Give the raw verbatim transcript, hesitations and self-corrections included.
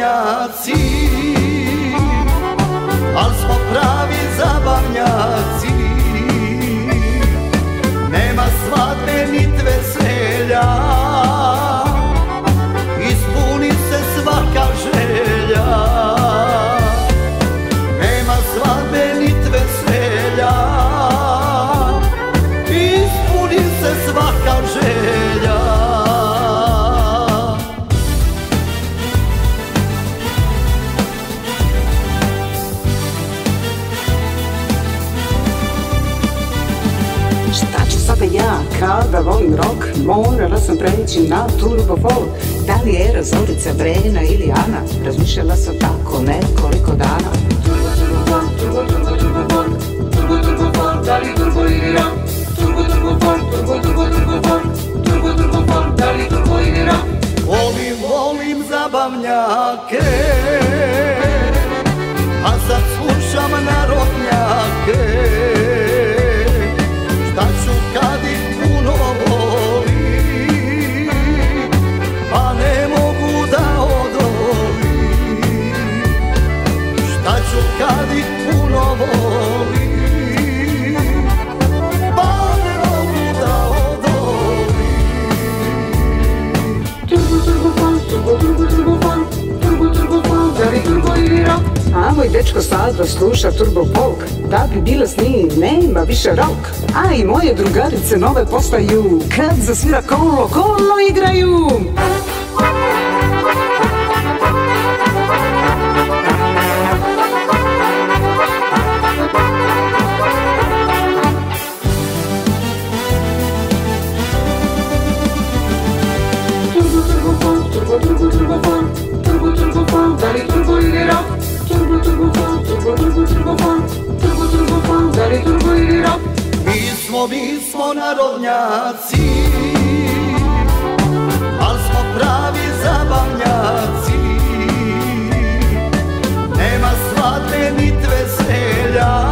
narodnjaci, al smo pravi zabavnjaci. Nema svadbe nit veselja, ispuni se svaka želja. Nema svadbe nit veselja, ispuni se svaka želja. Ja, kada volim rock, morala sam preći na turbo folk. Da li je Era, Zorica, Brena ili Ana, razmišljala sam tako nekoliko dana. Turbo, turbo folk, turbo, turbo, turbo folk, turbo, turbo folk, da li turbo ili rock? Turbo, turbo folk, turbo, turbo, turbo folk, turbo, turbo folk, da li turbo ili rock? Volim, volim zabavnjake, a sad slušam narodnjake. Šta ću kad ih puno volim, pa ne mogu da odolim. Šta ću kad ih puno volim, pa ne mogu da odolim. Turbo, turbo folk, turbo, turbo, turbo folk, turbo, turbo folk, da li turbo ili rock? A moj dečko sada sluša turbo folk, da bi bila s njim nema više rock. A i moje drugarice nove postaju, kad zasvira kolo, kolo igraju. Turbo, turbo folk, turbo, turbo, turbo folk, turbo, turbo folk, da li turbo ili rock? Turbo, turbo folk, turbo, turbo, turbo folk, turbo, turbo folk, da li turbo ili rock? Mi smo, mi smo narodnjaci, al smo pravi zabavnjaci. Nema svadbe nit veselja,